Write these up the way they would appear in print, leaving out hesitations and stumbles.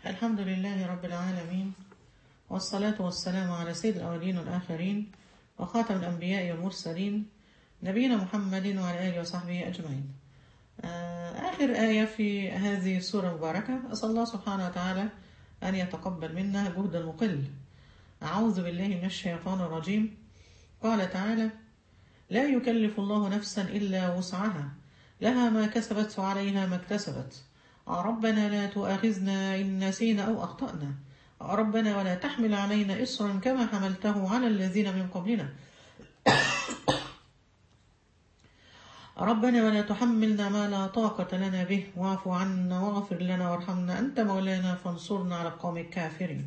الحمد لله رب العالمين، والصلاة والسلام على سيد الأولين والآخرين وخاتم الأنبياء والمرسلين نبينا محمد وعلى آله وصحبه أجمعين. آخر آية في هذه السورة المباركة، أسأل الله سبحانه وتعالى أن يتقبل منا جهد المقل. أعوذ بالله من الشيطان الرجيم. قال تعالى: لا يكلف الله نفسا إلا وسعها، لها ما كسبت وعليها ما اكتسبت. ربنا لا تؤاخذنا إن نسينا أو أخطأنا. ربنا ولا تحمل علينا إصرا كما حملته على الذين من قبلنا. ربنا ولا تحملنا ما لا طاقة لنا به، واعف عنا واغفر لنا وارحمنا أنت مولانا فانصرنا على القوم الكافرين.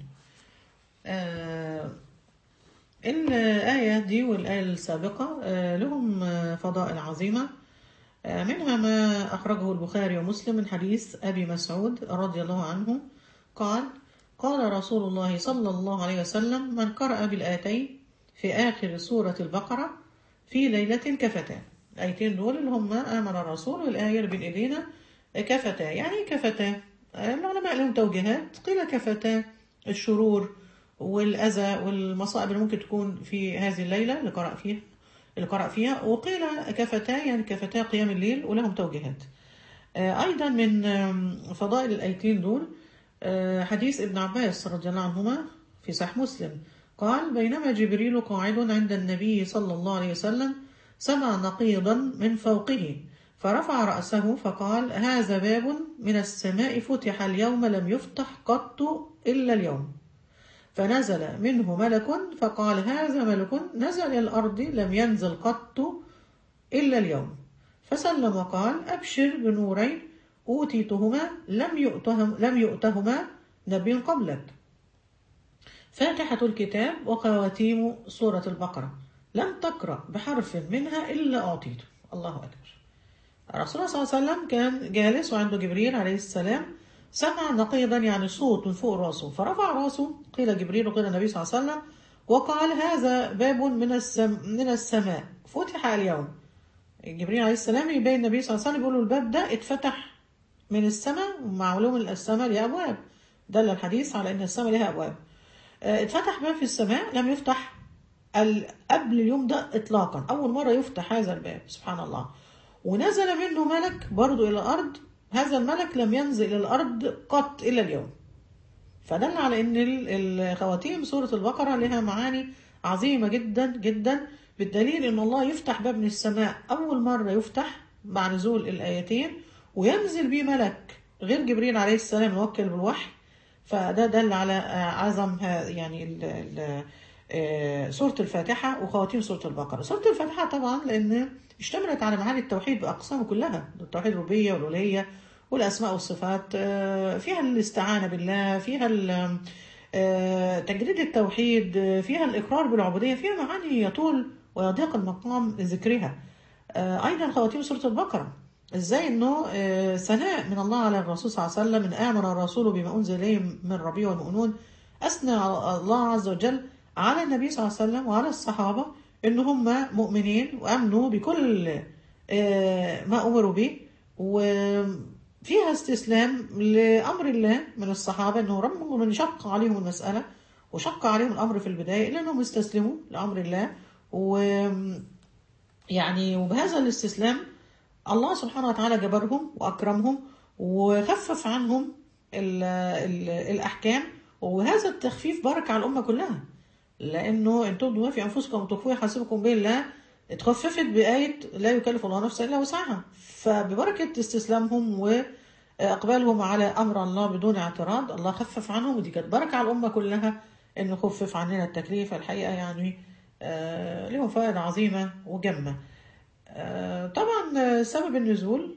الآية دي والآية السابقة لهم فضائل عظيمة، منها ما أخرجه البخاري ومسلم من حديث أبي مسعود رضي الله عنه قال: قال رسول الله صلى الله عليه وسلم: من قرأ بالآيتين في آخر سورة البقرة في ليلة كفتا. الآيتين دول اللي هم آمن الرسول، والآية اللي بين إيدينا كفتا. يعني كفتا العلماء لهم توجيهات، قيل كفتا الشرور والأذى والمصائب اللي ممكن تكون في هذه الليلة اللي قرأ فيها، وقيل كفتا يعني كفتا قيام الليل، ولهم توجيهات. أيضا من فضائل الآيتين دول حديث ابن عباس رضي الله عنهما في صحيح مسلم قال: بينما جبريل قاعد عند النبي صلى الله عليه وسلم سمع نقيضا من فوقه، فرفع رأسه فقال: هذا باب من السماء فتح اليوم لم يفتح قط إلا اليوم. فنزل منه ملك فقال: هذا ملك نزل إلى الأرض لم ينزل قط إلا اليوم. فسلم وقال: أبشر بنورين أوتيتهما لم يؤتهما نبي قبلك، فاتحة الكتاب وخواتيم سورة البقرة، لم تقرأ بحرف منها إلا أعطيته. الله أكبر. الرسول صلى الله عليه وسلم كان جالس وعنده جبريل عليه السلام، سمع نقيضا يعني صوت من فوق راسه، فرفع راسه، قيل جبريل وقيل النبي صلى الله عليه وسلم، وقال: هذا باب من السماء فتح اليوم. جبريل عليه السلام يبين النبي صلى الله عليه وسلم، يقول له الباب ده اتفتح من السماء، ومعلوم السماء لها أبواب، دل الحديث على أن السماء لها أبواب. اتفتح باب في السماء لم يفتح قبل اليوم ده إطلاقا، أول مرة يفتح هذا الباب، سبحان الله. ونزل منه ملك برضو إلى الأرض، هذا الملك لم ينزل إلى الأرض قط إلا اليوم. فدل على أن خواتيم سورة البقرة لها معاني عظيمة جدا جدا، بالدليل أن الله يفتح باب من السماء أول مرة يفتح مع نزول الآيتين، وينزل به ملك غير جبريل عليه السلام موكل بالوحي. فده دل على عظم يعني سورة الفاتحة وخواتيم سورة البقرة. سورة الفاتحة طبعا لأن اشتملت على معاني التوحيد بأقسامه كلها، التوحيد الربوبية والألوهية والأسماء والصفات، فيها الاستعانة بالله، فيها تجريد التوحيد، فيها الإقرار بالعبودية، فيها معاني يطول ويضيق المقام لذكرها. أيضا خواتيم سورة البقرة ازاي انه ثناء من الله على الرسول صلى الله عليه وسلم: من آمن الرسول بما أنزل إليه من ربه والمؤمنون. أثنى الله عز وجل على النبي صلى الله عليه وسلم وعلى الصحابة إن هم مؤمنين وأمنوا بكل ما أمروا به، وفيها استسلام لأمر الله من الصحابة، إنه رغم من شق عليهم المسألة وشق عليهم الأمر في البداية إلا أنهم استسلموا لأمر الله، وبهذا الاستسلام الله سبحانه وتعالى جبرهم وأكرمهم وخفف عنهم الأحكام. وهذا التخفيف بركة على الأمة كلها، لأنه إن تبدوا ما في أنفسكم وتخفوه يحاسبكم به الله اتخففت بآية لا يكلف الله نفسا إلا وسعها. فببركة استسلامهم وإقبالهم على أمر الله بدون اعتراض، الله خفف عنهم، ودي كانت بركة على الأمة كلها إنه خفف عننا التكليف. الحقيقة يعني لهم فائدة عظيمة وجمة. طبعا سبب النزول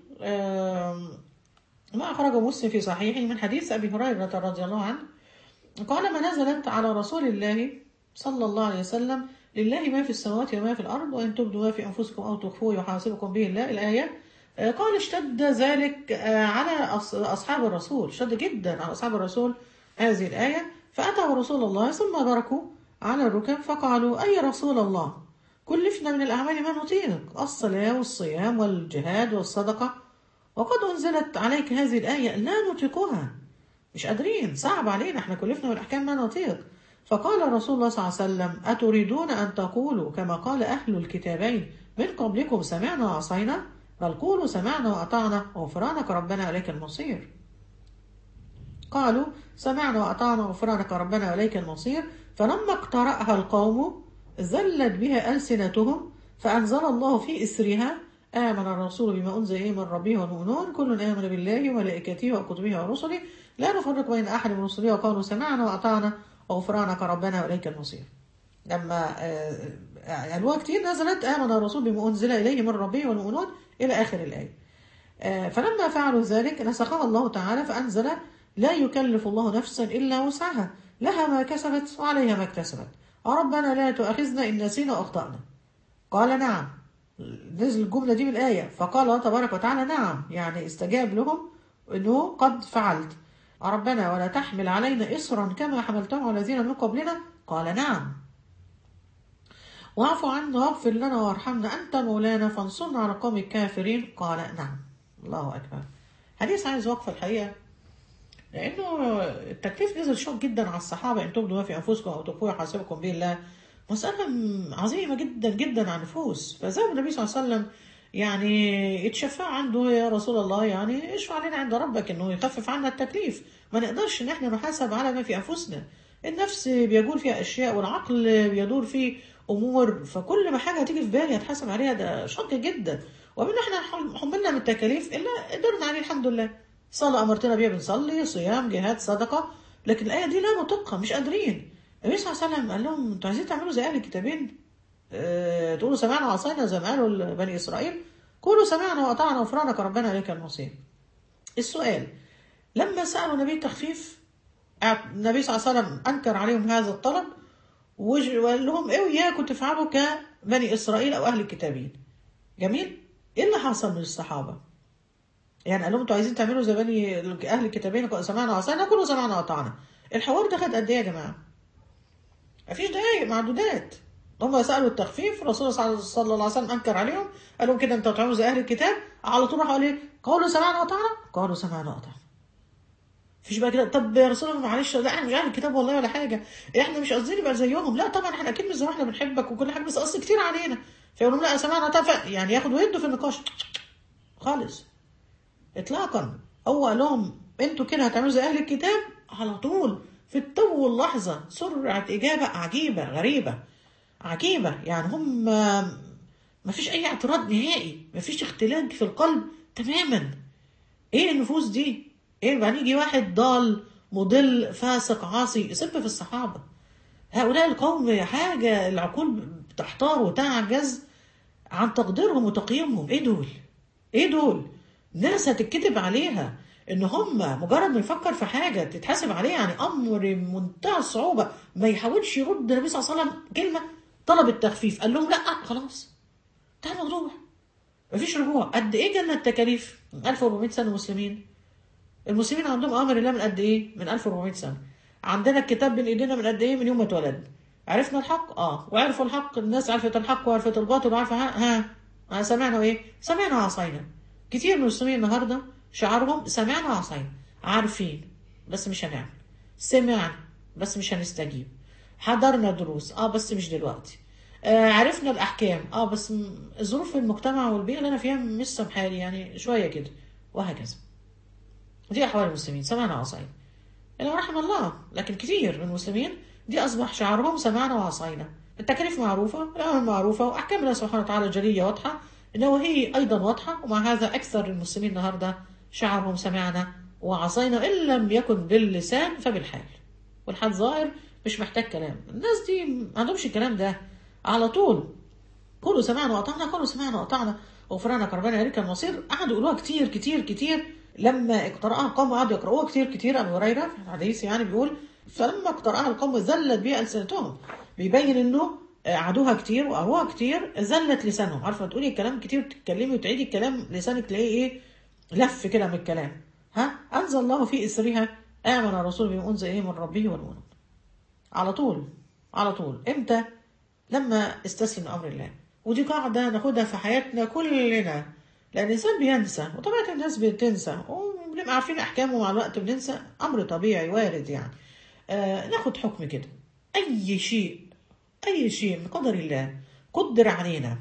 ما أخرجه مسلم في صحيحه من حديث أبي هريرة رضي الله عنه قال: ما نزلت على رسول الله صلى الله عليه وسلم: لله ما في السماوات وما في الأرض، وإن تبدوا ما في أنفسكم أو تخفوه يحاسبكم به الله. الآية قال: اشتد ذلك على أصحاب الرسول، اشتد جدا على أصحاب الرسول هذه الآية، فأتوا رسول الله ثم بركوا على الركب فقالوا: أي رسول الله، كلفنا من الأعمال ما نطيق، الصلاة والصيام والجهاد والصدقة، وقد أنزلت عليك هذه الآية لا نطيقها، مش قادرين، صعب علينا، احنا كلفنا بالأحكام ما نطيق. فقال رسول الله صلى الله عليه وسلم: أتريدون أن تقولوا كما قال أهل الكتابين من قبلكم سمعنا وعصينا؟ بل قولوا سمعنا وأطعنا غفرانك ربنا إليك المصير. قالوا: سمعنا وأطعنا غفرانك ربنا إليك المصير. فلما اقترأها القوم ذلت بها ألسنتهم، فأنزل الله في إسرها: آمن الرسول بما أنزل إليه من ربه والمؤمنون كل آمن بالله وملائكته وكتبه ورسله لا نفرق بين أحد من رسله وقالوا سمعنا وأطعنا غفرانك ربنا وإليك المصير. لما الوقت كتير نزلت: آمن الرسول بما أنزل إليه من ربه والمؤمنون إلى آخر الآية. فلما فعلوا ذلك نسخها الله تعالى فأنزل: لا يكلف الله نفسا إلا وسعها لها ما كسبت وعليها ما اكتسبت ربنا لا تؤاخذنا إن نسينا وأخطأنا. قال: نعم. نزل الجملة دي من الآية، فقال الله تبارك وتعالى: نعم، يعني استجاب لهم أنه قد فعلت. ربنا ولا تحمل علينا إصرا كما حملته على الذين من قبلنا. قال: نعم. واعف عنا واغفر لنا وارحمنا أنت مولانا فانصرنا على القوم الكافرين. قال: نعم. الله أكبر. حديث عايز وقفة الحقيقة، لأنه التكليف نزل شوق جدا على الصحابة: إن تبدوا ما في أنفسكم أو تخفوه يحاسبكم به الله. مسألة عظيمة جدا جدا على النفوس. فزي النبي صلى الله عليه وسلم يعني يتشفع عنده: يا رسول الله يعني اشفع لنا عند ربك إنه يخفف عنا التكليف، ما نقدرش إن احنا نحاسب على ما في أنفسنا. النفس بيجول فيها أشياء والعقل بيدور فيه أمور، فكل ما حاجة تيجي في بالي هتحاسب عليها. ده شق جدا. ومن احنا حملنا من التكاليف إلا قدرنا عليه الحمد لله. صلاة أمرتنا بيها بنصلي، صيام، جهاد، صدقة، لكن الآية دي لا نطقها، مش قادرين. النبي صلى الله عليه وسلم قال لهم: انتوا عايزين تعملوا زي أهل الكتابين؟ تقولوا سمعنا وعصينا زي ما قالوا بني إسرائيل؟ قولوا سمعنا وأطعنا غفرانك ربنا إليك المصير. السؤال: لما سألوا النبي التخفيف، النبي صلى الله عليه وسلم أنكر عليهم هذا الطلب وقال لهم: إيه وإياكم تفعلوا كبني إسرائيل أو أهل الكتابين. جميل. إيه اللي حصل من الصحابة؟ يعني قال لهم: انتوا عايزين تعملوا زي بني اهل الكتابين سمعنا وعصينا؟ كله سمعنا وأطعنا. الحوار ده خد قد ايه يا جماعه؟ مفيش دقايق، معدودات. هم سالوا التخفيف، الرسول صلى الله عليه وسلم انكر عليهم، قال لهم: كده انتوا تعملوا زي اهل الكتاب؟ على طول راحوا قالوا: قالوا سمعنا وأطعنا. قالوا سمعنا وأطعنا. مفيش بقى كده: طب يا رسول الله معلش، لا احنا مش اهل الكتاب والله ولا حاجه، احنا مش قاصدين نبقى زيهم، لا طبعا احنا اكيد مش زي ما احنا بنحبك وكل حاجه، بس قصد كتير علينا. فيقولوا: لا سمعنا وأطعنا، يعني ياخدوا ويدوا في النقاش خالص اطلاقا. هو قال لهم: انتوا كده هتعملوا زي اهل الكتاب؟ على طول في التو واللحظه سرعه اجابه عجيبه غريبه عجيبه. يعني هم ما فيش اي اعتراض نهائي، ما فيش اختلاج في القلب تماما. ايه النفوس دي؟ ايه بقى يجي واحد ضال مضل فاسق عاصي يسب في الصحابه؟ هؤلاء القوم حاجه العقول بتحتار وتعجز عن تقديرهم وتقييمهم. ايه دول؟ ايه دول؟ ناس هتتكتب عليها ان هم مجرد ما يفكر في حاجه تتحاسب عليه، يعني امر منتهى الصعوبه. ما يحاولش يرد النبي صلى الله عليه وسلم كلمه. طلب التخفيف، قال لهم: لا خلاص تعالوا نروح، مفيش رجوع. قد ايه جالنا التكاليف؟ من 1400 سنه مسلمين. المسلمين عندهم امر الله من قد ايه؟ من 1400 سنه. عندنا الكتاب بين ايدينا من قد ايه؟ من يوم ما اتولد. عرفنا الحق، وعرفوا الحق، الناس عرفت الحق وعرفت الباطل وعرفت سمعنا ايه؟ سمعنا وعصينا. كتير من المسلمين النهارده شعارهم سمعنا وعصينا، عارفين بس مش هنعمل، سمعنا بس مش هنستجيب، حضرنا دروس بس مش دلوقتي، عرفنا الاحكام بس ظروف المجتمع والبيئه اللي انا فيها مش سامحالي، يعني شويه كده، وهكذا. دي احوال المسلمين، سمعنا وعصينا الا رحم الله. لكن كتير من المسلمين دي اصبح شعارهم سمعنا وعصينا. التكاليف معروفه، الامر معروفه، واحكام الله سبحانه وتعالى جليه واضحه، النواهي ايضا واضحه، ومع هذا اكثر المسلمين النهارده شعارهم سمعنا وعصينا، ان لم يكن باللسان فبالحال. والحال ظاهر، مش محتاج كلام. الناس دي ما عندهمش الكلام ده، على طول قولوا سمعنا وأطعنا، قولوا سمعنا وأطعنا غفرانك ربنا إليك المصير. قعدوا يقولوها كتير كتير كتير. لما اقترأها القوم قعدوا يقرأوها كتير كتير. أبو هريرة في الحديث يعني بيقول: فلما اقترأها القوم ذلت بها ألسنتهم. بيبين إنه عدوها كتير وقروها كتير، ذلت لسانهم. عارفة تقولي الكلام كتير وتتكلمي وتعيدي الكلام، لسانك تلاقيه إيه؟ لف كده من الكلام. أنزل الله في إسرها: آمن الرسول بما أنزل إليه من ربه والمؤمنون. على طول على طول. إمتى؟ لما استسلم لأمر الله. ودي قاعدة ناخدها في حياتنا كلنا، لأن الإنسان بينسى، وطبيعة الناس بتنسى، بنبقى عارفين أحكامه ومع الوقت بننسى، أمر طبيعي وارد يعني. ناخد حكم كده. أي شيء، أي شيء من قدر الله قدر علينا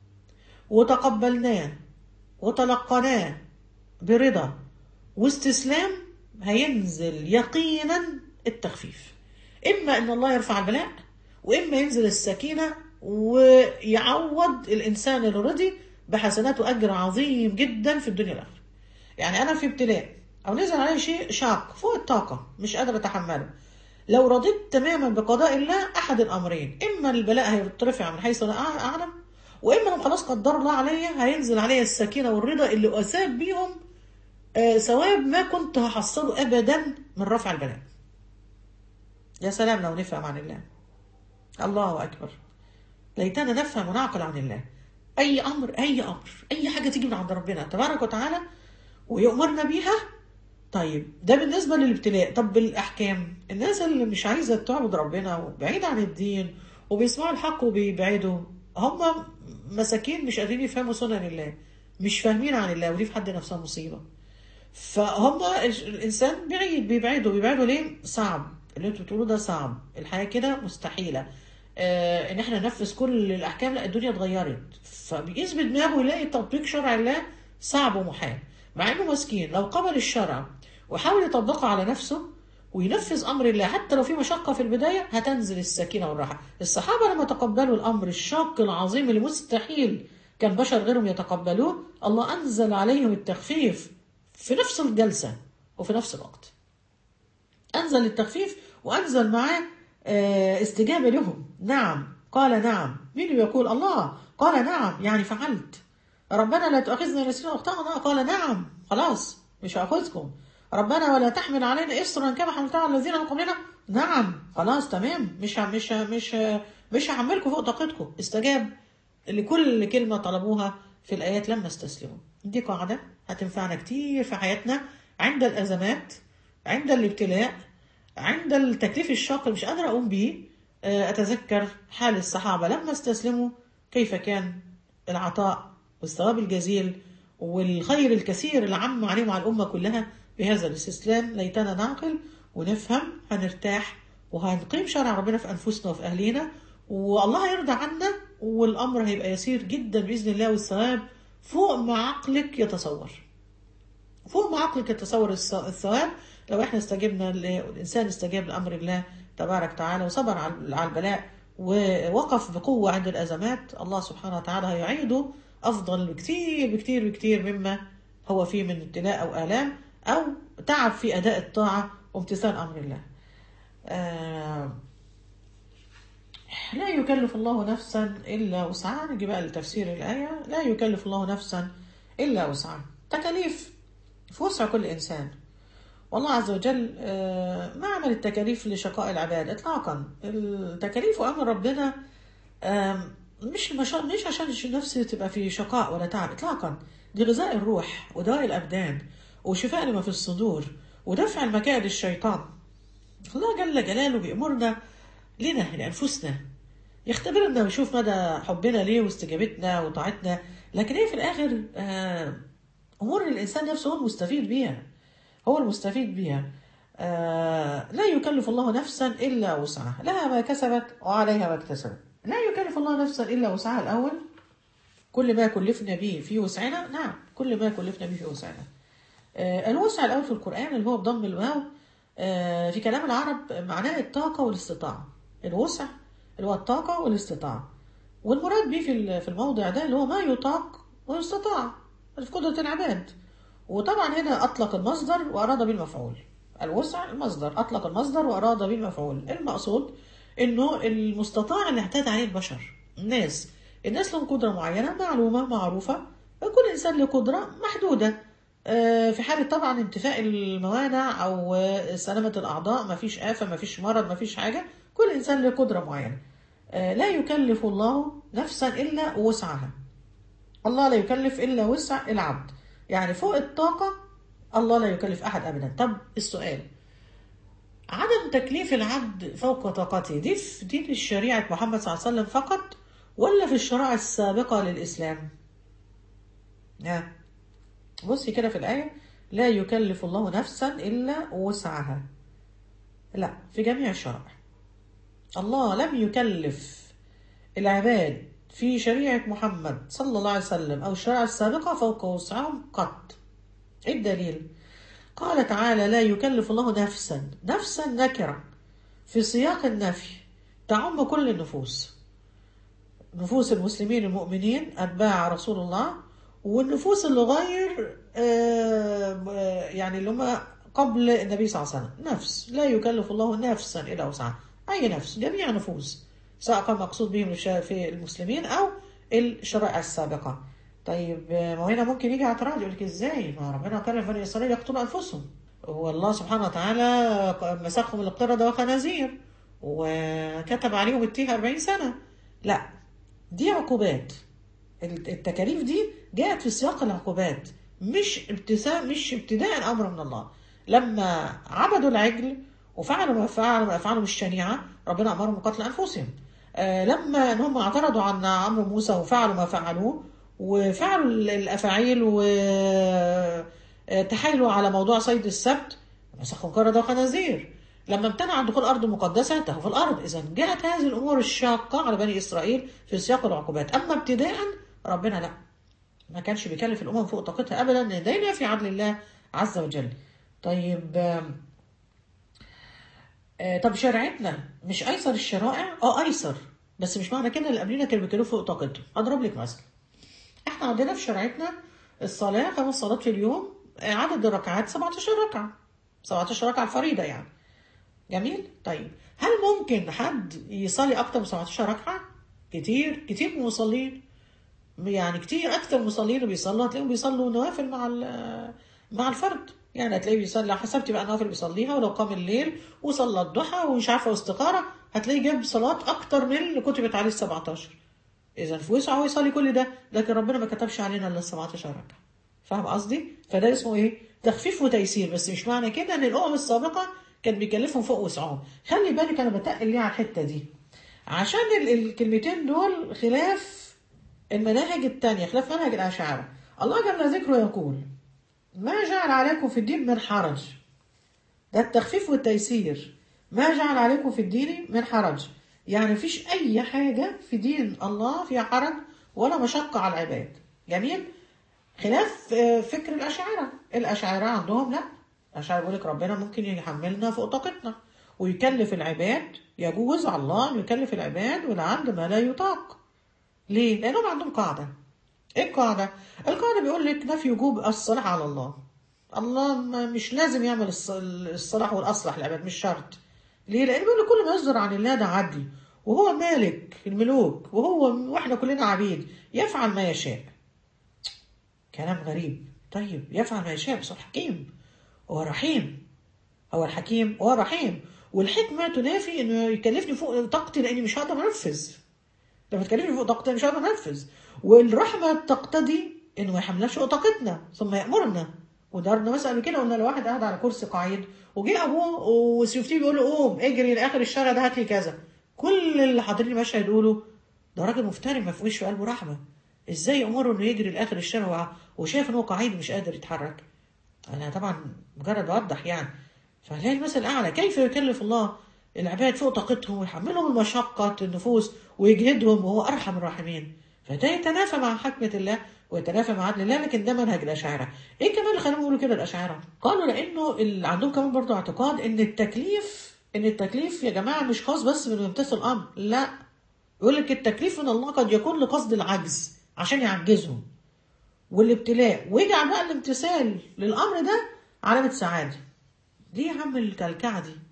وتقبلناه وتلقناه برضا واستسلام، هينزل يقينا التخفيف. إما إن الله يرفع البلاء، وإما ينزل السكينة ويعوض الإنسان اللي رضي بحسنات وأجر عظيم جدا في الدنيا والآخرة. يعني أنا في ابتلاء أو نزل علي شيء شاق فوق الطاقة مش قادر أتحمله، لو رضيت تماما بقضاء الله أحد الأمرين: إما البلاء هيترفع من حيث لا أعلم، وإما لو خلاص قدر الله عليا هينزل عليا السكينة والرضا اللي أثاب بيهم ثواب ما كنت هحصله أبدا من رفع البلاء. يا سلام لو نفهم عن الله. الله أكبر، ليتنا نفهم ونعقل عن الله. أي أمر، أي أمر، أي حاجة تيجي من عند ربنا تبارك وتعالى ويؤمرنا بيها. طيب ده بالنسبة للابتلاء. طب بالأحكام، الناس اللي مش عايزة تعبد ربنا وبعيد عن الدين وبيسمعوا الحق وبيبعدوا، هم مساكين مش قادرين يفهموا سنن الله، مش فاهمين عن الله، ودي في حد نفسها مصيبة. فهم الإنسان بيبعدوا ليه؟ صعب اللي انتوا بتقولوا ده، صعب الحياة كده مستحيلة. ان احنا ننفذ كل الأحكام، لا الدنيا اتغيرت، فبيقيس بدماغه يلاقي تطبيق شرع الله صعب ومحال، مع انه مسكين لو قبل الشرع وحاول يطبقه على نفسه وينفذ امر الله حتى لو في مشقه في البدايه، هتنزل السكينه والراحه. الصحابه لما تقبلوا الامر الشاق العظيم اللي مستحيل كان بشر غيرهم يتقبلوه، الله انزل عليهم التخفيف في نفس الجلسه وفي نفس الوقت. انزل التخفيف وانزل معاه استجابه لهم. نعم، قال نعم. مين اللي يقول؟ الله قال نعم، يعني فعلت. ربنا لا تؤاخذنا إن نسينا واخطأنا، قال نعم خلاص مش هاخذكم. ربنا ولا تحمل علينا إصرا كما حملتها على الذين من قبلنا، نعم خلاص تمام مش هحملكم فوق طاقتكم. استجاب لكل كلمة طلبوها في الآيات لما استسلموا. دي قاعدة هتنفعنا كتير في حياتنا عند الأزمات، عند الابتلاء، عند التكليف الشاق اللي مش قادر أقوم بيه. أتذكر حال الصحابة لما استسلموا، كيف كان العطاء والثواب الجزيل والخير الكثير اللي عم عليهم على الأمة كلها بهذا الاستسلام. ليتنا نعقل ونفهم، هنرتاح وهنقيم شرع ربنا في أنفسنا وفي أهلينا، والله هيرضى عنا، والأمر هيبقى يسير جدا بإذن الله، والثواب فوق ما عقلك يتصور، فوق ما عقلك يتصور الثواب. لو احنا استجبنا، الإنسان استجاب لأمر الله تبارك وتعالى وصبر على البلاء ووقف بقوة عند الأزمات، الله سبحانه وتعالى هيعيده أفضل بكتير بكتير بكتير مما هو فيه من ابتلاء أو آلام أو تعب في أداء الطاعة وامتثال أمر الله. لا يكلف الله نفسا إلا وسعها. نجي بقى لتفسير الآية: لا يكلف الله نفسا إلا وسعها. تكاليف في وسع كل إنسان، والله عز وجل ما عمل التكاليف لشقاء العباد إطلاقا. التكاليف وأمر ربنا مش عشان النفس تبقى في شقاء ولا تعب إطلاقا، دي غذاء الروح ودواء الأبدان وشفاء لما في الصدور ودفع المكائد الشيطان. الله جل جلاله بيأمرنا لنا لأنفسنا، يختبرنا ويشوف مدى حبنا ليه واستجابتنا وطاعتنا، لكن هي في الآخر أمور الإنسان نفسه هو المستفيد بيها، هو المستفيد بيها. لا يكلف الله نفسا إلا وسعها، لها ما كسبت وعليها ما اكتسبت. لا يكلف الله نفسا إلا وسعها. الأول كل ما كلفنا به في وسعنا، نعم كل ما كلفنا به في وسعنا. الوسع الأول في القرآن اللي هو بضم الواو في كلام العرب معناه الطاقة والاستطاعة. الوسع اللي هو الطاقة والاستطاعة، والمراد به في الموضع ده اللي هو ما يطاق ويستطاع في قدرة العباد. وطبعا هنا أطلق المصدر وأراد به المفعول. الوسع المصدر، أطلق المصدر وأراد به المفعول. المقصود إنه المستطاع اللي اعتاد عليه البشر، الناس لهم قدرة معينة معلومة معروفة، كل إنسان له قدرة محدودة في حالة طبعا انتفاء الموانع أو سلامة الأعضاء، ما فيش آفة، ما فيش مرض، ما فيش حاجة، كل إنسان له قدرة معينة. لا يكلف الله نفسا إلا وسعها. الله لا يكلف إلا وسع العبد، يعني فوق الطاقة الله لا يكلف أحد أبدا. طب السؤال: عدم تكليف العبد فوق طاقته دي في دين الشريعة محمد صلى الله عليه وسلم فقط، ولا في الشرائع السابقة للإسلام؟ بصي كده في الآية: لا يكلف الله نفسا إلا وسعها. لا، في جميع الشرائع الله لم يكلف العباد في شريعة محمد صلى الله عليه وسلم أو الشريعة السابقة فوق وسعهم قط. إيه الدليل؟ قال تعالى: لا يكلف الله نفسا. نفسا نكرة في سياق النفي تعم كل النفوس، نفوس المسلمين المؤمنين أتباع رسول الله، والنفوس اللي غير يعني اللي هم قبل النبي صلى الله عليه وسلم. نفس لا يكلف الله نفسا إلا وسعها، أي نفس، جميع نفوس، سواء كان مقصود بهم في المسلمين أو الشرائع السابقة. طيب ما هو هنا ممكن يجي اعتراض يقول لك ازاي ما ربنا كلف بني إسرائيل يقتلوا أنفسهم، هو الله سبحانه وتعالى مسخهم القردة وخنازير وكتب عليهم التيه 40 سنة. لا، دي عقوبات. التكاليف دي جاءت في سياق العقوبات، مش ابتداء امر من الله. لما عبدوا العجل وفعلوا ما فعلوا الشنيعه، ربنا امرهم بقتل انفسهم. لما ان هم اعترضوا عن امر موسى وفعلوا ما فعلوه وفعلوا الافاعيل وتحايلوا على موضوع صيد السبت، مسخهم قردة وخنازير. لما امتنع عن دخول الارض المقدسه تهوا في الارض. اذا جاءت هذه الامور الشاقه على بني اسرائيل في سياق العقوبات. اما ابتداء ربنا لا، ما كانش بيكلف الامم فوق طاقتها ابدا، ان ده في عدل الله عز وجل. طيب طب شريعتنا مش ايسر الشرائع؟ ايسر، بس مش معنى كده اللي قبلنا كانوا بيكلفوا فوق طاقتهم. اضرب لك مثلا، احنا عندنا في شريعتنا الصلاه 5 صلوات في اليوم، عدد الركعات 17 ركعه، 17 ركعه الفريضه يعني. جميل. طيب هل ممكن حد يصلي اكتر من 17 ركعه؟ كتير كتير من المصلين، يعني كتير اكتر من المصلين اللي بيصلوا هتلاقيهم بيصلوا نوافل مع الفرد. يعني هتلاقيه بيصلي، حسبتي بقى النوافل بيصليها، ولو قام الليل وصلى الضحى ومش عارفه واستخاره هتلاقيه جاب صلاه اكتر من اللي كتبت عليه ال 17. اذا في وسعه هو يصلي كل ده، لكن ربنا ما كتبش علينا الا ال 17 ركعه. فاهم قصدي؟ فده اسمه ايه؟ تخفيف وتيسير. بس مش معنى كده ان الامم السابقه كان بيكلفهم فوق وسعهم. خلي بالك انا بتقل ليه على الحته دي، عشان الكلمتين دول خلاف المناهج التانية، خلاف منهج الأشاعرة. الله جل ذكره يقول: ما جعل عليكم في الدين من حرج. ده التخفيف والتيسير. ما جعل عليكم في الدين من حرج، يعني مفيش أي حاجة في دين الله فيها حرج ولا مشقة على العباد. جميل. خلاف فكر الأشاعرة. الأشاعرة عندهم لا، الأشاعرة بيقول لك ربنا ممكن يحملنا فوق طاقتنا ويكلف العباد، يجوز على الله أن يكلف العباد والعبد ما لا يطاق. ليه؟ لأنهم عندهم قاعدة. إيه القاعدة؟ القاعدة بيقول لك نفي وجوب الصلاح على الله. الله مش لازم يعمل الصلاح والأصلح للعباد، مش شرط. ليه؟ لأن بيقول لك كل ما يصدر عن الله ده عدل، وهو مالك الملوك وإحنا كلنا عبيد، يفعل ما يشاء. كلام غريب. طيب يفعل ما يشاء بس هو حكيم، هو رحيم. هو الحكيم وهو رحيم، والحكمة تنافي إنه يكلفني فوق طاقتي لأني مش هقدر أنفذ. لما تكلمني فوق طاقتنا مش هقدر انفذ. والرحمه تقتضي انه ما يحملناش فوق طاقتنا ثم يامرنا. ودارنا مثلا كده، قلنا لو واحد قاعد على كرسي قاعد وجه ابوه وسيفتيه بيقول له قوم اجري لاخر الشارع ده هات لي كذا، كل اللي حاضرين المشهد يقولوا ده راجل مفتري ما فيهوش في قلبه رحمه، ازاي امره انه يجري لاخر الشارع وشايف ان هو قاعد مش قادر يتحرك. انا طبعا مجرد اوضح يعني. فهي المثل الاعلى، كيف يكلف الله العباد فوق طاقتهم ويحملهم المشقة النفوس ويجهدهم وهو أرحم الراحمين. فده يتنافى مع حكمة الله ويتنافى مع عدل الله. لكن ده منهج الأشاعرة. إيه كمان اللي خليهم يقولوا كده الأشاعرة؟ قالوا لأنه اللي عندهم كمان برضو اعتقاد إن التكليف يا جماعة مش خاص بس من يمتثل الأمر، لا. يقول لك التكليف من الله قد يكون لقصد العجز عشان يعجزهم والابتلاء، ويجعل بقى الامتثال للأمر ده علامة سعادة. ليه يا عم الكلكعة دي؟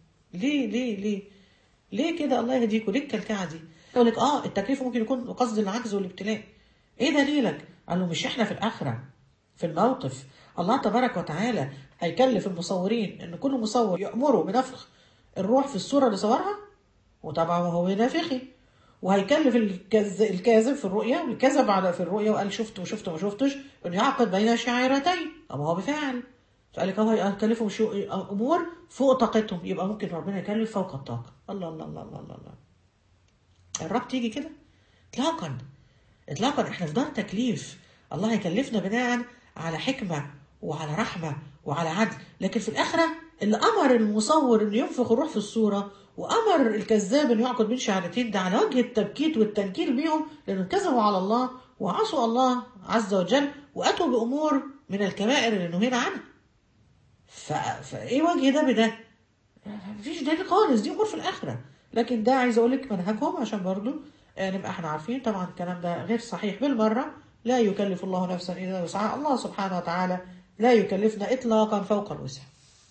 ليه كده؟ الله يهديكوا، ليه الكلكعه دي؟ يقول لك التكليف ممكن يكون قصد العجز والابتلاء. ايه دليلك؟ قال له مش احنا في الاخره في الموقف الله تبارك وتعالى هيكلف المصورين ان كل مصور يامره بنفخ الروح في الصوره اللي صورها، وطبعا هو نافخي. وهيكلف الكاذب في الرؤيا والكذب على في الرؤيا وقال شفت وشفت وما شفتش انه يعقد بين شعيرتين، اما هو بفعل. فقال لك هو هيكلفهم امور فوق طاقتهم، يبقى ممكن ربنا يكلف فوق الطاقه. الله الله الله الله الله. الربط يجي كده؟ اطلاقا اطلاقا. احنا في دار تكليف، الله هيكلفنا بناء على حكمه وعلى رحمة وعلى عدل. لكن في الآخرة اللي أمر المصور إنه ينفخ الروح في الصورة، وأمر الكذاب إنه يعقد بين شهادتين، ده على وجه التبكيت والتنكيل بيهم، لأنهم كذبوا على الله وعصوا الله عز وجل وأتوا بأمور من الكبائر اللي نهينا عنها. فإيه وجه ده بده؟ مفيش دليل خالص، دي أمور في الآخرة. لكن ده عايز أقول لك منهجهم عشان برضو نبقى احنا عارفين. طبعا الكلام ده غير صحيح بالمرة. لا يكلف الله نفسا إلا وسعها. الله سبحانه وتعالى لا يكلفنا إطلاقا فوق الوسع.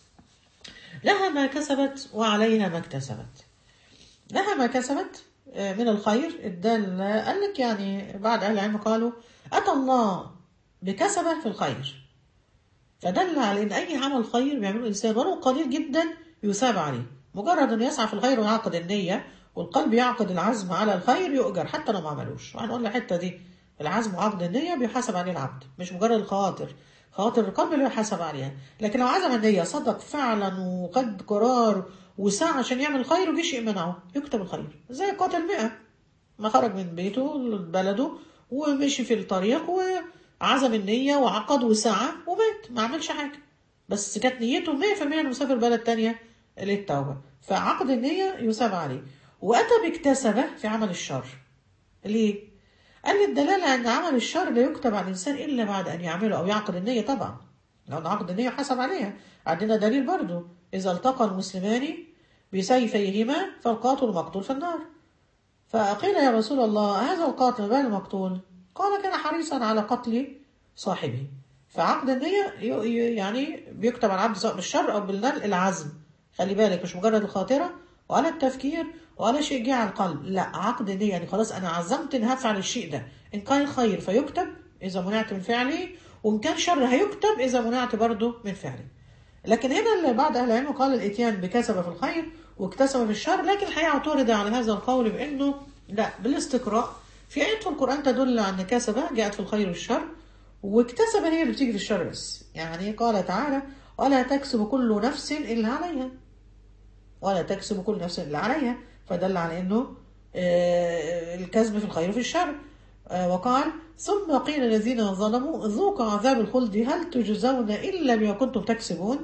لها ما كسبت وعليها ما اكتسبت. لها ما كسبت من الخير. الدال قال لك يعني بعد أهل العلم قالوا أتى الله بكسبه في الخير، فدل على أن أي عمل خير بيعمله الإنسان ولو قليل جدا يثاب عليه. مجرد أن يسعى في الخير ويعقد النية والقلب يعقد العزم على الخير يؤجر حتى لو ما عملوش. وهنقول الحتة دي، العزم وعقد النية بيحاسب عليه العبد، مش مجرد الخواطر. خواطر القلب اللي يحاسب عليها، لكن لو عزم النية صدق فعلا وقد قرار وسعى عشان يعمل خير وجي شيء منعه يكتب الخير. زي قاتل 100 ما خرج من بيته بلده ومشي في الطريق وعزم النية وعقد وسعى ومات ما عملش حاجة، بس كانت نيته 100% انه مسافر بلد تانية للتوبة، فعقد النية يثاب عليه. وأتى باكتسبه في عمل الشر. ليه؟ قال لي الدلالة أن عمل الشر لا يكتب على الإنسان إلا بعد أن يعمله أو يعقد النية. طبعا لو عقد النية حسب عليها. عندنا دليل برضو، إذا التقى المسلمان بسيفيهما فالقاتل مقتول في النار. فقيل يا رسول الله هذا القاتل بل المقتول؟ قال كان حريصا على قتل صاحبه. فعقد النية يعني بيكتب على العبد سواء بالشر أو بالنال العزم. خلي بالك مش مجرد الخاطرة ولا التفكير ولا شيء جه على القلب، لا عقد النية يعني خلاص أنا عزمت إن هفعل الشيء ده. إن كان خير فيكتب إذا منعت من فعله، وإن كان شر هيكتب إذا منعت برضه من فعله. لكن هنا اللي بعد أهل العلم قال الإتيان بكسب في الخير واكتسب في الشر. لكن الحقيقة اعترض على هذا القول بأنه لا، بالاستقراء في آيات في القرآن تدل على أن كسب جاءت في الخير والشر، واكتسب هي اللي بتيجي في الشر بس. يعني قال تعالى ولا تكسب كل نفس إلا عليها، ولا تكسب كل نفس إلا عليها، فدل على أنه الكسب في الخير وفي الشر. وقال ثم قيل الذين ظلموا ذوقوا عذاب الخلد هل تجزون إلا بما كنتم تكسبون.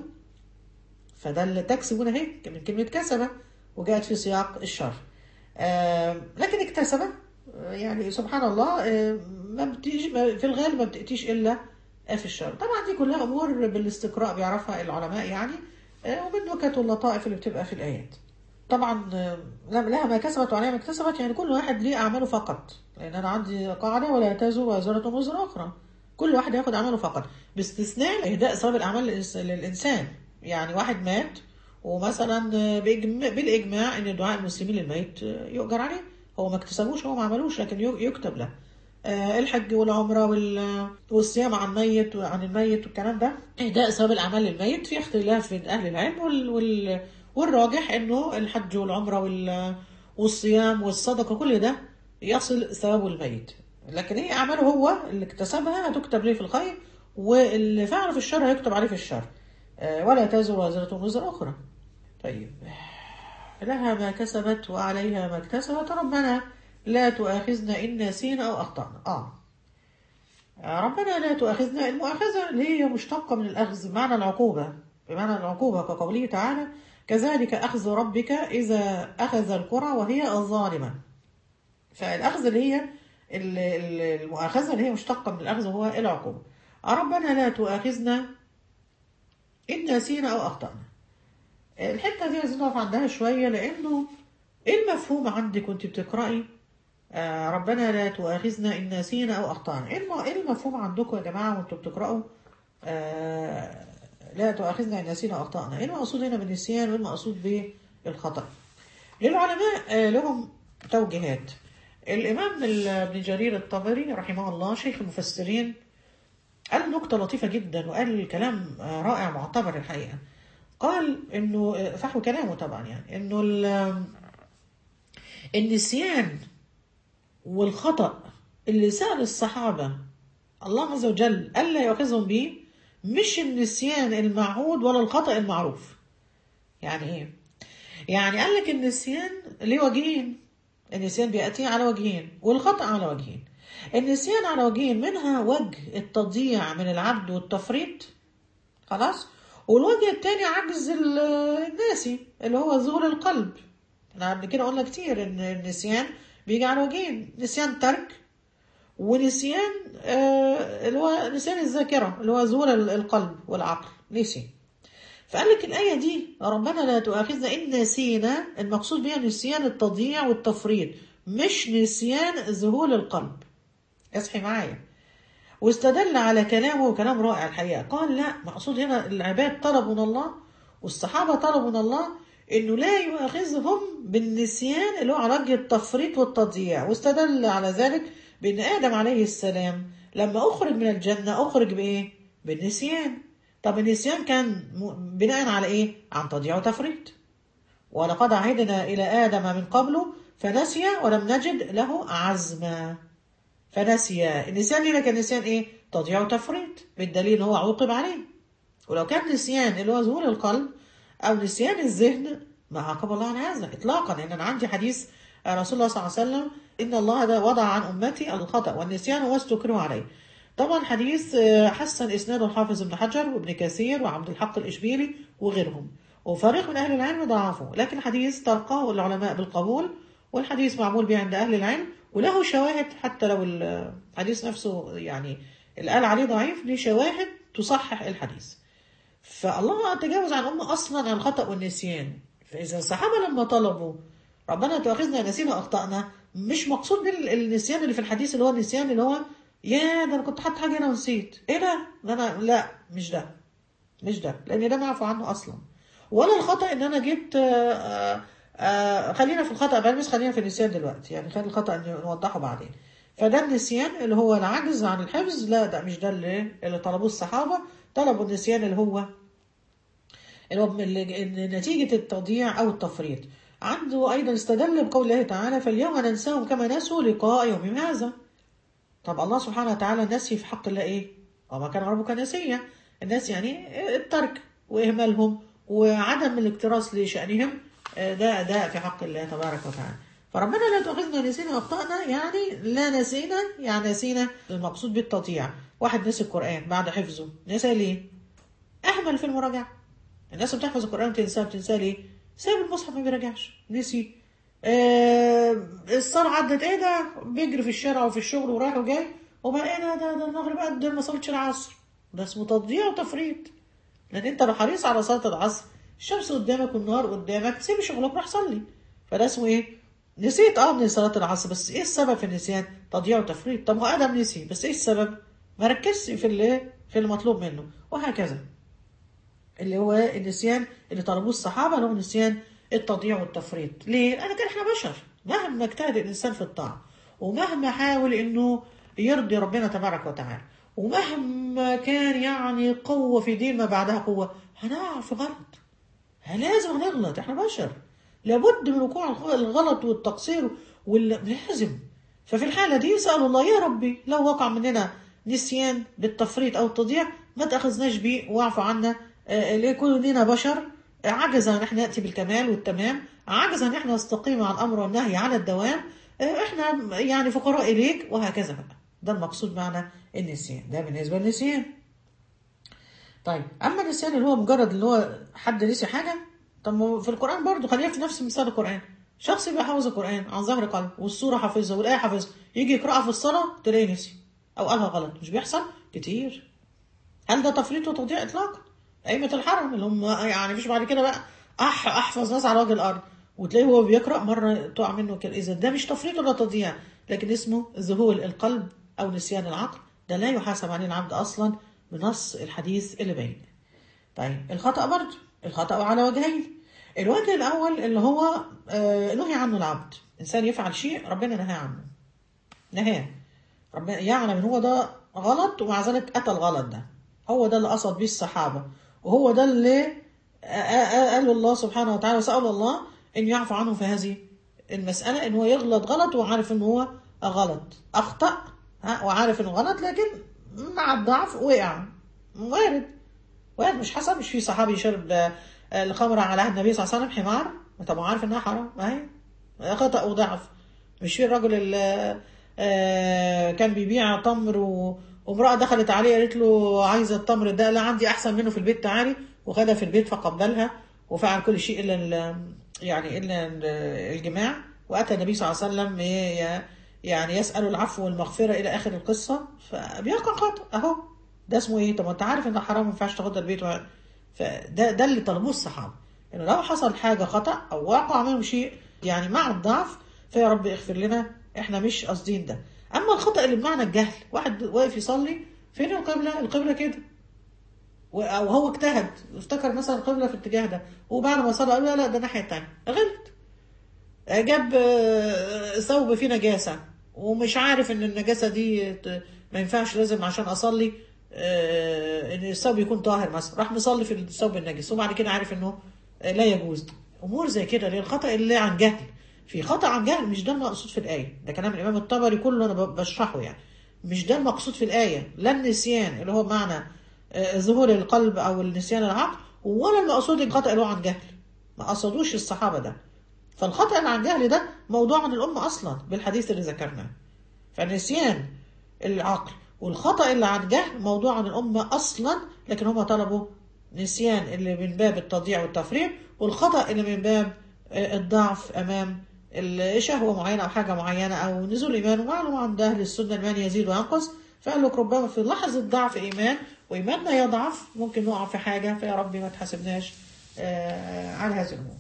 فدل تكسبون هي من كلمة كسبة وجاءت في سياق الشر. لكن اكتسبة يعني سبحان الله ما بتيجي في الغالب ما بتأتيش إلا في الشر. طبعا دي كلها أمور بالاستقراء بيعرفها العلماء يعني، ومن نكت اللطائف اللي بتبقى في الآيات. طبعا لها ما كسبت وعليها ما اكتسبت، يعني كل واحد ليه أعماله فقط، لأن أنا عندي قاعدة ولا تزر وازرة وزر أخرى. كل واحد ياخد أعماله فقط باستثناء إهداء ثواب الأعمال للإنسان. يعني واحد مات ومثلا بالإجماع إن دعاء المسلمين للميت يؤجر عليه، هو ما اكتسبوش هو ما عملوش لكن يكتب له. الحج والعمرة والصيام عن الميت وعن الميت والكلام ده إهداء ثواب الأعمال للميت. في اختلاف بين أهل العلم والراجح إنه الحج والعمرة والصيام والصدقة كل ده يصل ثواب الميت، لكن هي أعماله هو اللي اكتسبها هتكتب ليه في الخير، واللي فعل في الشر هيكتب عليه في الشر. ولا تزر وازرة وزر أخرى. طيب لها ما كسبت وعليها ما اكتسبت. ربنا لا تؤاخذنا إن نسينا أو أخطأنا. ربنا لا تؤاخذنا، المؤاخذة اللي هي مشتقة من الأخذ بمعنى العقوبة، بمعنى العقوبة كقوله تعالى كذلك أخذ ربك إذا أخذ القرى وهي الظالمة. فالأخذ اللي هي المؤاخذة اللي هي مشتقة من الأخذ وهو العقوبة. ربنا لا تؤاخذنا إن نسينا أو أخطأنا. الحتة دي عايزين نقف عندها شوية، لأنه إيه المفهوم عندك وأنت بتقرأي ربنا لا تؤاخذنا إن نسينا أو أخطأنا؟ إيه المفهوم عندكم يا جماعة وأنتم بتقرأوا لا تؤاخذنا إن نسينا أو أخطأنا؟ إيه المقصود هنا بالنسيان وإيه المقصود بالخطأ؟ للعلماء لهم توجيهات. الإمام ابن جرير الطبري رحمه الله شيخ المفسرين قال نكتة لطيفة جدا وقال كلام رائع معتبر الحقيقة. قال إنه فحوى كلامه طبعا يعني إنه النسيان والخطأ اللي سأل الصحابة الله عز وجل ألا يؤاخذهم به مش النسيان المعهود ولا الخطأ المعروف. يعني إيه؟ يعني قال لك النسيان ليه وجهين، النسيان بيأتي على وجهين والخطأ على وجهين. النسيان على وجهين، منها وجه التضييع من العبد والتفريط خلاص. والوجه التاني عجز الناسي اللي هو ذهول القلب. احنا قبل كده قلنا كتير ان النسيان بيجي على وجهين، نسيان ترك ونسيان اللي هو نسيان الذاكرة اللي هو ذهول القلب والعقل نسي. فقال لك الآية دي ربنا لا تؤاخذنا إن نسينا، المقصود بها نسيان التضييع والتفريط، مش نسيان ذهول القلب. اصحي معايا. واستدل على كلامه وكلام رائع الحقيقة، قال لا، مقصود هنا العباد طلبوا من الله والصحابة طلبوا من الله إنه لا يؤاخذهم بالنسيان اللي هو على وجه التفريط والتضييع. واستدل على ذلك بأن آدم عليه السلام لما أخرج من الجنة أخرج بإيه؟ بالنسيان. طب النسيان كان بناء على إيه؟ عن تضييع وتفريط. ولقد عهدنا إلى آدم من قبله فنسي ولم نجد له عزما. فنسي، النسيان هنا كان نسيان إيه؟ تضييع وتفريط، بالدليل هو عوقب عليه. ولو كان نسيان اللي هو ذهول القلب أو نسيان الذهن ما عاقب الله عن هذا إطلاقا. لأن أنا عندي حديث رسول الله صلى الله عليه وسلم إن الله وضع عن أمتي الخطأ والنسيان واستكرهوا عليه. طبعا حديث حسن إسناده الحافظ ابن حجر وابن كثير وعبد الحق الإشبيلي وغيرهم، وفريق من أهل العلم ضعفه، لكن حديث تلقاه العلماء بالقبول، والحديث معمول به عند أهل العلم، وله شواهد حتى لو الحديث نفسه يعني اللي قال عليه ضعيف ليه شواهد تصحح الحديث. فالله تجاوز عن الأمة أصلا عن الخطأ والنسيان. فإذا الصحابة لما طلبوا ربنا تؤاخذنا نسينا أخطأنا، مش مقصود بالنسيان اللي في الحديث اللي هو النسيان اللي هو يا ده أنا كنت حاطط حاجة هنا ونسيت إيه ده أنا لا، مش ده، مش ده، لأن ده معفو عنه أصلا. ولا الخطأ إن أنا جبت خلينا في الخطأ بلمس، خلينا في النسيان دلوقتي، يعني خلي الخطأ نوضحه بعدين. فده النسيان اللي هو العجز عن الحفظ، لا ده مش ده اللي طلبوه الصحابة. طلبوا النسيان اللي هو نتيجة التضييع أو التفريط. عنده أيضا استدل بقول الله تعالى فاليوم ننساهم كما نسوا لقاء يومهم هذا. طب الله سبحانه وتعالى نسي في حق الله إيه؟ وما كان ربك نسيا. الناس يعني الترك وإهمالهم وعدم الاكتراث لشأنهم، ده في حق الله تبارك وتعالى. فربنا لا تؤاخذنا نسينا واخطأنا، يعني لا نسينا يعني نسينا المقصود بالتضييع. واحد نسي القرآن بعد حفظه، نسى ليه؟ أهمل في المراجعة. الناس بتحفظ القرآن بتنساه ليه؟ ساب المصحف ما بيراجعش، نسي. الصلاة عدت ايه ده؟ بيجري في الشارع وفي الشغل ورايح وجاي، وبقى ايه ده المغرب قد ما صليتش العصر. ده اسمه تضييع وتفريط. لان انت لو حريص على صلاة العصر، الشمس قدامك والنهار قدامك، سيب شغلك روح صلي. فده اسمه ايه؟ نسيت من صلاة العصر، بس ايه السبب في النسيان؟ تضييع وتفريط. طب هو ادم نسي، بس ايه السبب؟ ما ركزش في المطلوب منه، وهكذا. اللي هو النسيان اللي طلبوه الصحابة اللي هو نسيان التضييع والتفريط. ليه؟ لأن كان احنا بشر، مهما اجتهد الإنسان في الطاعة ومهما حاول إنه يرضي ربنا تبارك وتعالى ومهما كان يعني قوة في دين ما بعدها قوة، هنقع في غلط، لازم هنغلط، احنا بشر، لابد من وقوع الغلط والتقصير لازم. ففي الحالة دي سألوا الله يا ربي لو وقع مننا نسيان بالتفريط أو التضييع ما تأخذناش بيه واعف عنا، لكلنا بشر، عجز ان احنا نأتي بالكمال والتمام، عجز ان احنا نستقيم على الأمر والنهي على الدوام، احنا يعني فقراء إليك، وهكذا بقى. ده المقصود معنى النسيان، ده بالنسبة للنسيان. طيب أما النسيان اللي هو مجرد اللي هو حد نسي حاجة، طب في القرآن برضو خلينا في نفس مثال القرآن. شخص يبقى حافظ القرآن عن ظهر قلب والسورة حافظها والآية حافظها، يجي يقرأها في الصلاة تلاقيه نسي أو قالها غلط. مش بيحصل كتير؟ هل ده تفريط وتضييع؟ إطلاقا. أئمة الحرم اللي هم يعني مش بعد كده بقى أحفظ ناس على وجه الأرض، وتلاقيه هو بيقرأ مرة تقع منه كده. إذا ده مش تفريط ولا تضييع، لكن اسمه ذهول القلب أو نسيان العقل. ده لا يحاسب عليه العبد أصلا بنص الحديث اللي باين. طيب الخطأ برضه، الخطأ على وجهين. الوجه الأول اللي هو نهي عنه العبد، إنسان يفعل شيء ربنا نهى عنه، نهاه، ربنا يعلم إن هو ده غلط ومع ذلك أتى الغلط ده. هو ده اللي قصد به الصحابة، وهو ده اللي قالوا الله سبحانه وتعالى وسأل الله إن يعفو عنه في هذه المسألة، إن هو يغلط غلط وعارف إن هو غلط، أخطأ وعارف إنه غلط، لكن مع الضعف وقع. وارد مش حسب، مش في صحابي شرب الخمر على عهد النبي صلى الله عليه وسلم حمار، طبعا عارف إنها حرام، ما هي خطأ وضعف. مش في الرجل اللي كان بيبيع تمر وامرأة دخلت عليه قالت له عايزة التمر ده، لا عندي أحسن منه في البيت تعالي، وخدها في البيت فقبلها وفعل كل شيء إلا يعني إلا الجماع. وأتى النبي صلى الله عليه وسلم يعني يسأل العفو والمغفرة إلى آخر القصة. فبيقع خطأ أهو. ده اسمه إيه؟ طب ما أنت عارف إن حرام ما ينفعش تاخدها البيت فده اللي طلبوه الصحابة، إنه لو حصل حاجة خطأ أو وقع منهم شيء يعني مع الضعف، فيا رب اغفر لنا، إحنا مش قاصدين ده. أما الخطأ اللي بمعنى الجهل، واحد واقف يصلي فين القبلة؟ القبلة كده، او هو اجتهد افتكر مثلا القبلة في الاتجاه ده، وبعد ما صلى قال لا ده الناحية التانية، غلط. جاب ثوب فيه نجاسة ومش عارف ان النجاسة دي ما ينفعش، لازم عشان اصلي ان الثوب يكون طاهر مثلا، راح مصلي في الثوب النجس وبعد كده عارف انه لا يجوز. امور زي كده اللي الخطأ اللي عن جهل. في خطأ عن جهل مش ده المقصود في الآية، ده كلام الإمام الطبري كله أنا بشرحه يعني. مش ده المقصود في الآية، لا النسيان اللي هو معنى ظهور القلب أو النسيان العقل، ولا المقصود الخطأ اللي هو عن جهل. ما قصدوش الصحابة ده. فالخطأ اللي عن جهل ده موضوع عن الأمة أصلا بالحديث اللي ذكرناه. فالنسيان العقل والخطأ اللي عن جهل موضوع عن الأمة أصلا، لكن هم طلبوا نسيان اللي من باب التضييع والتفريط، والخطأ اللي من باب الضعف أمام الشهوة معينة أو حاجة معينة أو نزول إيمان. ومعلوم عند أهل السنة الإيمان يزيد وينقص، فقال لك ربما في لحظة ضعف إيمان وإيماننا يضعف ممكن نقع في حاجة، فيا ربي ما تحاسبناش على هذه الأمور.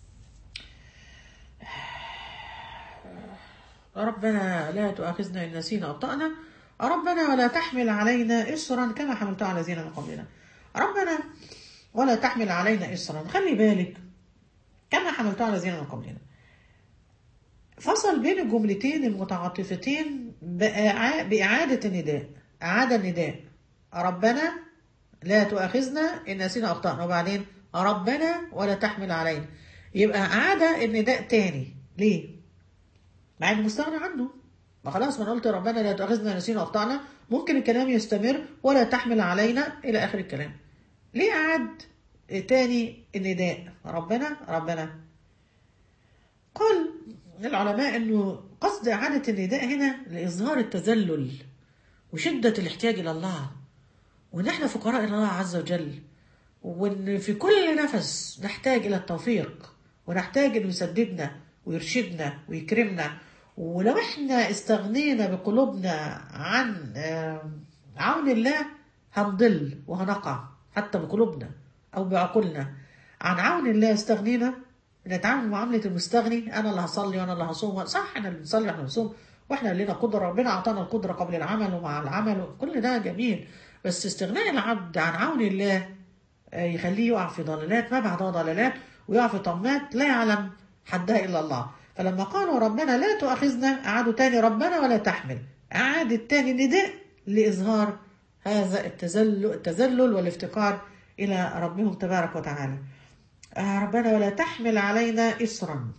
ربنا لا تؤاخذنا إن نسينا أو أخطأنا، ربنا ولا تحمل علينا إصرا كما حملته على الذين من قبلنا. ربنا ولا تحمل علينا إصرا، خلي بالك، كما حملته على الذين من قبلنا. فصل بين الجملتين المتعاطفتين بإعادة النداء. أعاد النداء، ربنا لا تؤاخذنا إن نسينا أو أخطأنا، وبعدين ربنا ولا تحمل علينا. يبقى أعاد النداء تاني ليه؟ مع انه مستغني عنه. ما خلاص، ما انا قلت ربنا لا تؤاخذنا نسينا واخطأنا، ممكن الكلام يستمر ولا تحمل علينا الى اخر الكلام. ليه اعاد تاني النداء ربنا ربنا؟ قال العلماء انه قصد اعادة النداء هنا لاظهار التذلل وشدة الاحتياج الى الله، وان احنا فقراء الى الله عز وجل، وان في كل نفس نحتاج الى التوفيق، ونحتاج انه يسددنا ويرشدنا ويكرمنا. ولو احنا استغنينا بقلوبنا عن عون الله هنضل وهنقع، حتى بقلوبنا او بعقولنا عن عون الله استغنينا، نتعامل معاملة المستغني، انا اللي هصلي وانا اللي هصوم. صح، احنا اللي بنصلي واحنا بنصوم واحنا لنا قدرة، ربنا اعطانا القدرة قبل العمل ومع العمل، كل ده جميل. بس استغناء العبد عن عون الله يخليه يقع في ضلالات ما بعدها ضلالات، ويقع في طمات لا يعلم حدها إلا الله. فلما قالوا ربنا لا تؤاخذنا أعادوا تاني ربنا ولا تحمل، أعاد التاني نداء لإظهار هذا التذلل والافتقار إلى ربهم تبارك وتعالى. ربنا ولا تحمل علينا إصرا.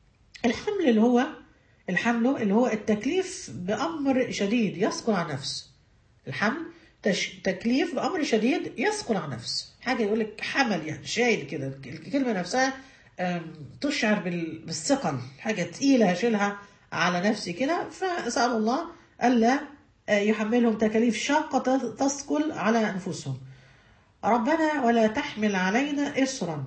الحمل اللي هو التكليف بأمر شديد يثقل على نفس. الحمل تكليف بأمر شديد يثقل على نفس، حاجة يقول لك حمل يعني شايل كده، الكلمة نفسها تشعر بالثقل، حاجة تقيلة هشيلها على نفسي كده. فسأل الله ألا يحملهم تكاليف شاقة تثقل على أنفسهم. ربنا ولا تحمل علينا إصرا.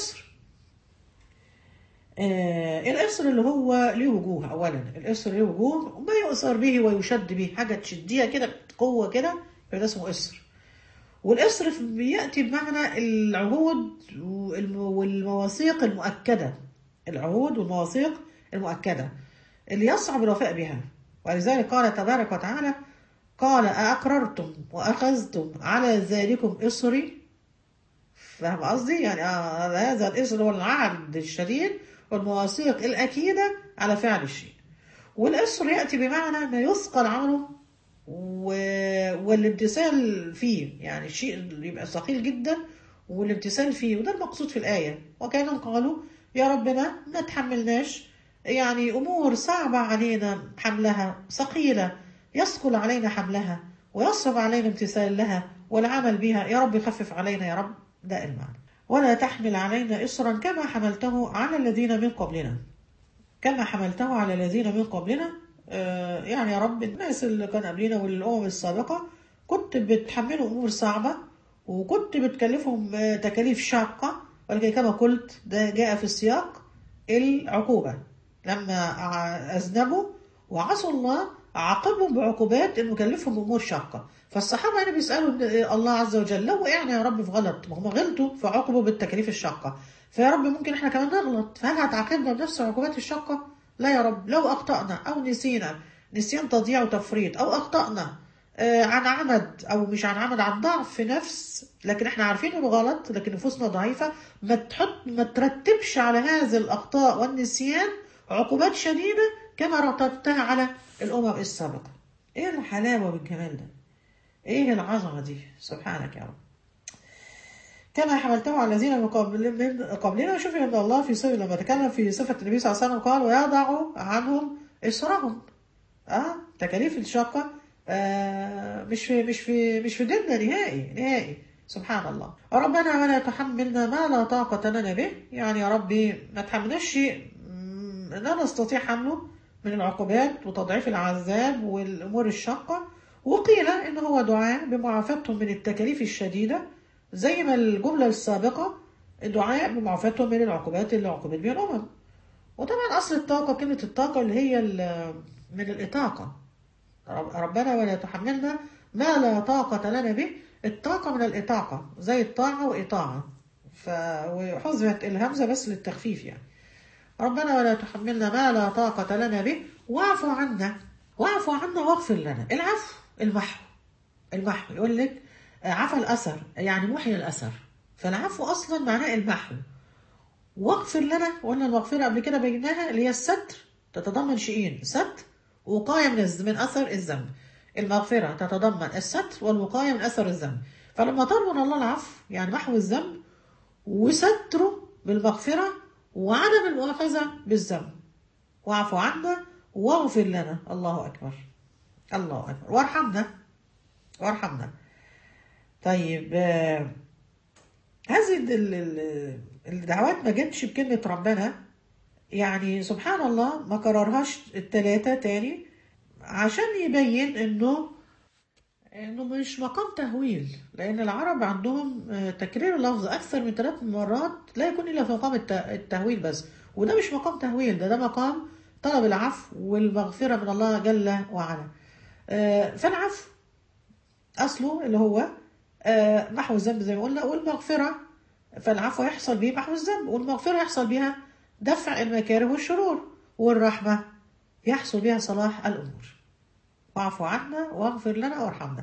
الإصر اللي هو له وجوه. أولا الإصر له وجوه، ما يؤثر به ويشد به، حاجة تشديها كده قوة كده، ده اسمه إصر. والإصر بيأتي بمعنى العهود والمواثيق المؤكدة، العهود والمواثيق المؤكدة اللي يصعب الوفاء بها. ولذلك قال تبارك وتعالى: قال أأقررتم وأخذتم على ذلكم إصري. فاهم قصدي؟ يعني هذا الإصر هو العهد الشديد والمواثيق الأكيدة على فعل الشيء. والإصر يأتي بمعنى ما يثقل عنه والامتثال فيه، يعني الشيء يبقى ثقيل جدا والامتثال فيه، وده المقصود في الآية. وكانوا قالوا يا ربنا ما تحملناش يعني أمور صعبة علينا حملها، ثقيلة يثقل علينا حملها ويصعب علينا امتثال لها والعمل بها، يا رب خفف علينا يا رب. ده المعنى. ولا تحمل علينا إصرا كما حملته على الذين من قبلنا. كما حملته على الذين من قبلنا، يعني يا رب الناس اللي كان قبلنا والأمم السابقة كنت بتحملهم أمور صعبة، وكنت بتكلفهم تكاليف شاقة، ولكن كما قلت ده جاء في سياق العقوبة. لما أذنبوا وعصوا الله عاقبهم بعقوبات إنه كلفهم أمور شاقة. فالصحابة هنا بيسألوا الله عز وجل لو وقعنا يا رب في غلط، ما هم غلطوا فعوقبوا بالتكاليف الشاقة، فيا رب ممكن احنا كمان نغلط، فهل هتعاقبنا بنفس العقوبات الشاقة؟ لا يا رب. لو أخطأنا أو نسينا نسيان تضييع وتفريط، أو أخطأنا عن عمد أو مش عن عمد، عن ضعف في نفس، لكن احنا عارفين إنه غلط لكن نفوسنا ضعيفة، ما ترتبش على هذه الأخطاء والنسيان عقوبات شديدة كما رتبتها على الأمم السابقة. إيه الحلاوة والجمال ده؟ إيه العظمة دي؟ سبحانك يا رب. كما حملته على الذين من قبلنا. شوف ان الله في صفة لما تكلم في صفة النبي صلى الله عليه وسلم قال ويضع عنهم إسرهم. تكاليف الشاقة مش في ديننا نهائي نهائي. سبحان الله. ربنا ولا تحملنا ما لا طاقة لنا به، يعني يا ربي ما تحملناش شيء لا نستطيع حمله من العقوبات وتضعيف العذاب والأمور الشاقة. وقيل إن هو دعاء بمعافتهم من التكاليف الشديدة، زي ما الجملة السابقة دعاء بمعافتهم من العقوبات اللي عقوبت بها الأمم. وطبعا أصل الطاقة، كلمة الطاقة اللي هي من الإطاقة. ربنا ولا تحملنا ما لا طاقة لنا به. الطاقة من الإطاقة زي الطاعة وإطاعة، وحذفت الهمزة بس للتخفيف يعني. ربنا ولا تحملنا ما لا طاقة لنا به واعف عنا. واعف عنا واغفر لنا. العفو المحو يقول لك عفى الأثر، يعني محي الأثر. فالعفو أصلا معناه المحو. واغفر لنا، وقلنا المغفرة قبل كده بيناها اللي هي الستر، تتضمن شيئين: ستر ووقاية من أثر الذنب. المغفرة تتضمن الستر والوقاية من أثر الذنب. فلما طلبوا من الله العفو يعني محو الذنب وستره بالمغفرة وعدم المؤاخذة بالذنب. واعف عنا واغفر لنا. الله أكبر الله أكبر. وارحمنا. طيب هذه الدعوات ما جتش بكلمة ربنا، يعني سبحان الله ما كررهاش التلاتة تاني عشان يبين انه مش مقام تهويل، لان العرب عندهم تكرير اللفظ اكثر من 3 مرات لا يكون الا في مقام التهويل بس، وده مش مقام تهويل، ده مقام طلب العفو والمغفرة من الله جل وعلا. فالعفو اصله اللي هو محو الذنب زي ما قلنا، والمغفرة فالعفو يحصل به محو الذنب، والمغفرة يحصل بها دفع المكاره والشرور، والرحمة يحصل بها صلاح الأمور. واعف عنا واغفر لنا وارحمنا.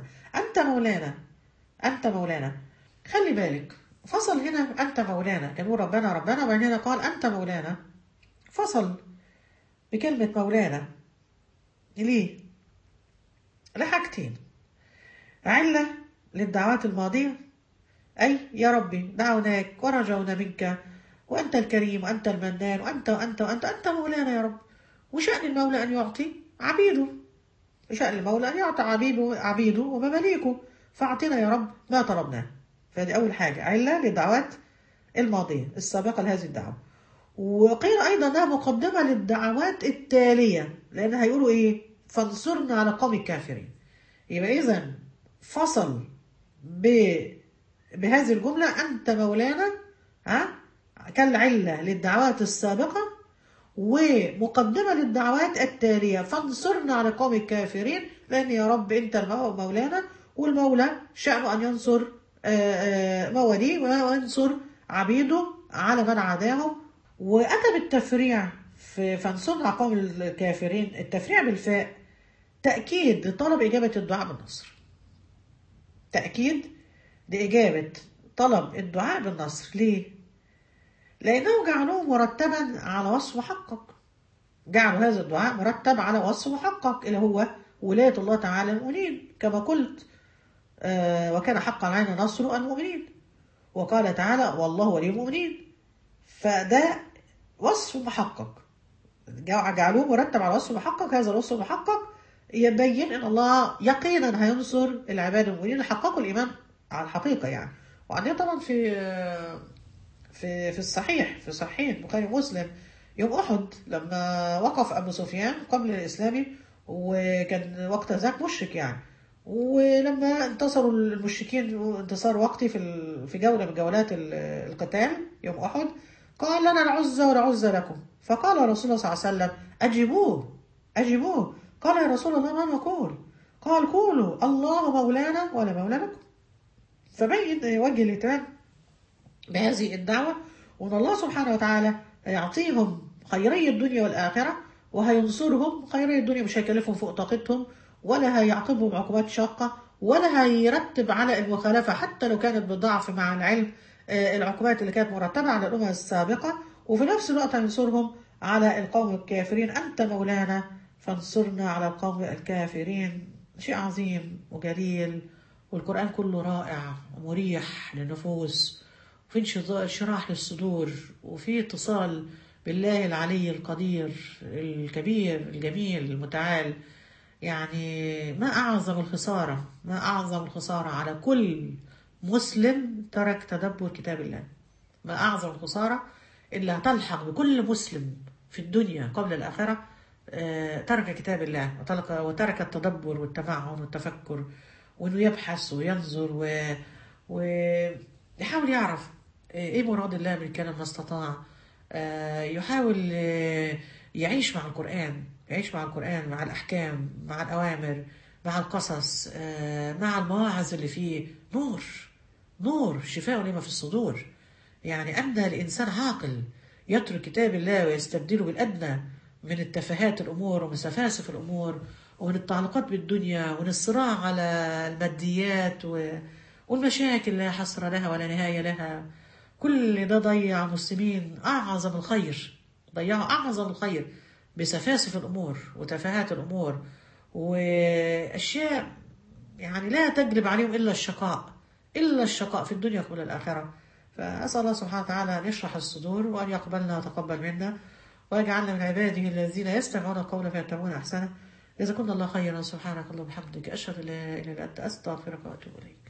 أنت مولانا. خلي بالك فصل هنا أنت مولانا، كان يقول ربنا ربنا، وبعدين هنا قال أنت مولانا، فصل بكلمة مولانا. ليه؟ لحاجتين: علة للدعوات الماضية، أي يا ربي دعوناك ورجونا منك، وأنت الكريم وأنت المنان وأنت مولانا يا رب. وشأن المولى أن يعطي عبيده، شأن المولى أن يعطي عبيده ومماليكه، فأعطنا يا رب ما طلبناه. فهذه أول حاجة، علة للدعوات الماضية السابقة لهذه الدعوة. وقيل أيضا أنها مقدمة للدعوات التالية، لأن هيقولوا إيه؟ فانصرنا على قوم الكافرين. يبقى إذن فصل بهذه الجملة أنت مولانا كالعلة للدعوات السابقة، ومقدمة للدعوات التالية فانصرنا على قوم الكافرين، لأن يا رب أنت مولانا، والمولى شأنه أن ينصر مواليه وينصر عبيده على من عاداهم. وأتى بالتفريع في فانصرنا على قوم الكافرين، التفريع بالفاء تأكيد لطلب إجابة الدعاء بالنصر. تأكيد لإجابة طلب الدعاء بالنصر. ليه؟ لأنه جعلوه مرتبا على وصف محقق. جعلوا هذا الدعاء مرتب على وصف محقق اللي هو ولاية الله تعالى المؤمنين، كما قلت وكان حقا علينا نصر المؤمنين، وقال تعالى والله ولي المؤمنين. فده وصف محقق، جعلوه مرتب على وصف محقق. هذا الوصف المحقق يبين ان الله يقينا هينصر العباد المؤمنين اللي حققوا الايمان على الحقيقه يعني. وعندنا طبعا في الصحيح، في صحيح البخاري ومسلم، يوم احد لما وقف ابو سفيان قبل الاسلام، وكان وقت ذاك مشرك يعني، ولما انتصروا المشركين انتصار وقتي في جولة من جولات القتال يوم أحد، قال لنا العزة والعزة لكم. فقال رسول الله صلى الله عليه وسلم أجيبوه أجيبوه. قال يا رسول الله ما نقول؟ قال قولوا الله مولانا ولا مولى لكم. فبين وجه الاهتمام بهذه الدعوة، وأن الله سبحانه وتعالى يعطيهم خيري الدنيا والآخرة، وهينصرهم خيري الدنيا، مش هيكلفهم فوق طاقتهم، ولا هيعاقبهم عقوبات شاقة، ولا هيرتب على المخالفة حتى لو كانت بضعف مع العلم العقوبات اللي كانت مرتبة على الأمم السابقة. وفي نفس الوقت هينصرهم على القوم الكافرين. أنت مولانا فانصرنا على القوم الكافرين. شيء عظيم وجليل، والقرآن كله رائع ومريح للنفوس، وفي انشراح للصدور، وفي اتصال بالله العلي القدير الكبير الجميل المتعال. يعني ما أعظم الخسارة، ما أعظم الخسارة على كل مسلم ترك تدبر كتاب الله. ما أعظم الخسارة اللي هتلحق بكل مسلم في الدنيا قبل الآخرة، ترك كتاب الله وترك التدبر والتفعن والتفكر، وإنه يبحث وينظر ويحاول يعرف إيه مراد الله من كلام ما استطاع. يحاول يعيش مع القرآن، يعيش مع القرآن، مع الأحكام، مع الأوامر، مع القصص، مع المواعظ اللي فيه. نور، نور شفاء لما في الصدور. يعني أن الإنسان عاقل يترك كتاب الله ويستبدله بالأدنى من التفاهات الأمور ومن سفاسف الأمور ومن التعلقات بالدنيا ومن الصراع على الماديات والمشاكل لا حصر لها ولا نهاية لها. كل ده ضيع مسلمين أعظم الخير، ضيعوا أعظم الخير بسفاسف الأمور وتفاهات الأمور وأشياء يعني لا تجلب عليهم إلا الشقاء، إلا الشقاء في الدنيا قبل الآخرة. فأسأل الله سبحانه وتعالى أن يشرح الصدور وأن يقبلنا وتقبل منا ويجعلنا من عباده الذين يستمعون القول فيتبعون أحسنه. جزاكم الله خيرا. سبحانك اللهم وبحمدك، أشهد أن لا إله إلا أنت، أستغفرك وأتوب إليك.